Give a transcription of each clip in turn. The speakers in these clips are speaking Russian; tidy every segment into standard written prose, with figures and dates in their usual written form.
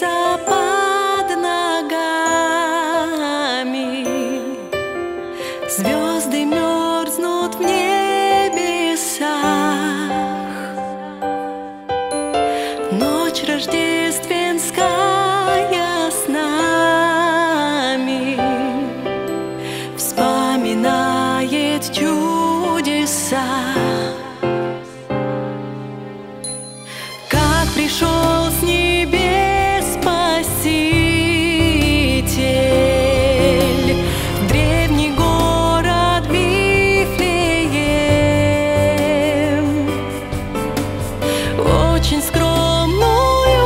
движется под ногами, звезды мерзнут в небесах. Ночь рождественская с нами вспоминает чудеса. Как пришел с небес Спаситель в древний город Вифлеем, очень скромную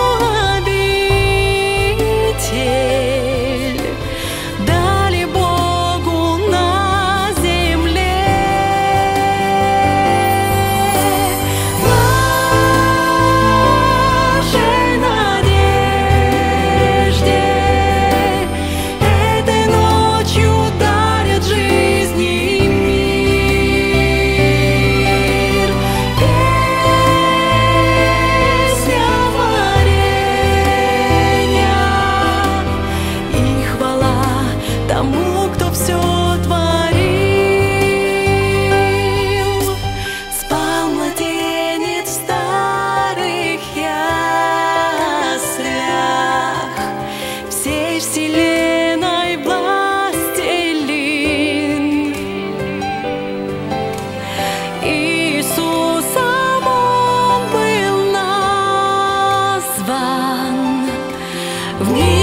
обитель дали Богу на земле. Нашей надежде этой ночью дарят жизнь и мир. Песня творения и хвала тому, кто все творил. Спал младенец в старых яслях, всей вселенной властелин. Иисусом он был назван в